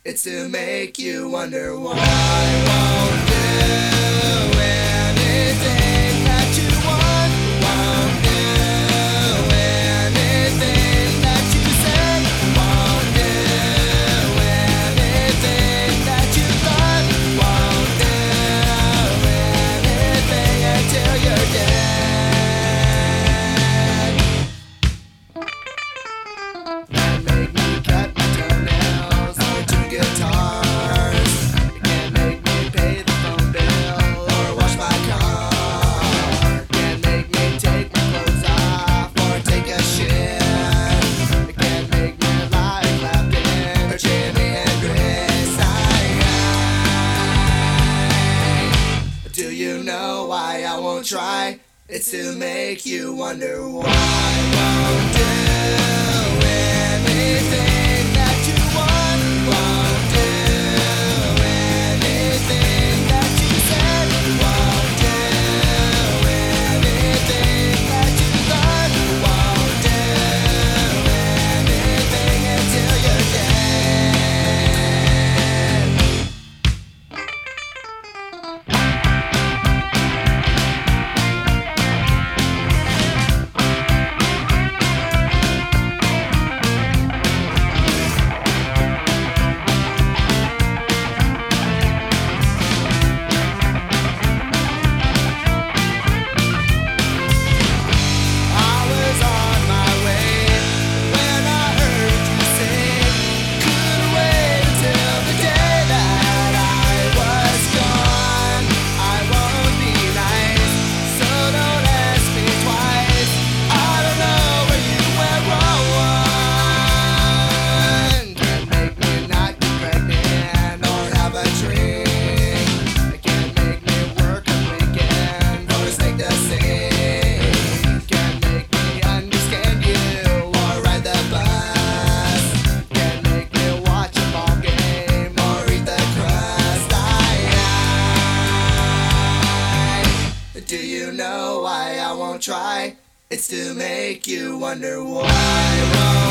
It's to make you wonder why I won't do anything that you want. Won't do anything that you said. Won't do anything that you thought. Won't do anything until you're dead. That made me cut my toenails on two guitars. It can't make me pay the phone bill or wash my car. Can't make me take my clothes off or take a shit. It can't make me like Clapton or Jimi Hendrix. Do you know why I won't try? It's to make you wonder why I won't do anything that you want. Won't do anything that you said. Won't do anything that you thought. Won't do anything until you're dead. Do you know why I won't try? It's to make you wonder why I won't.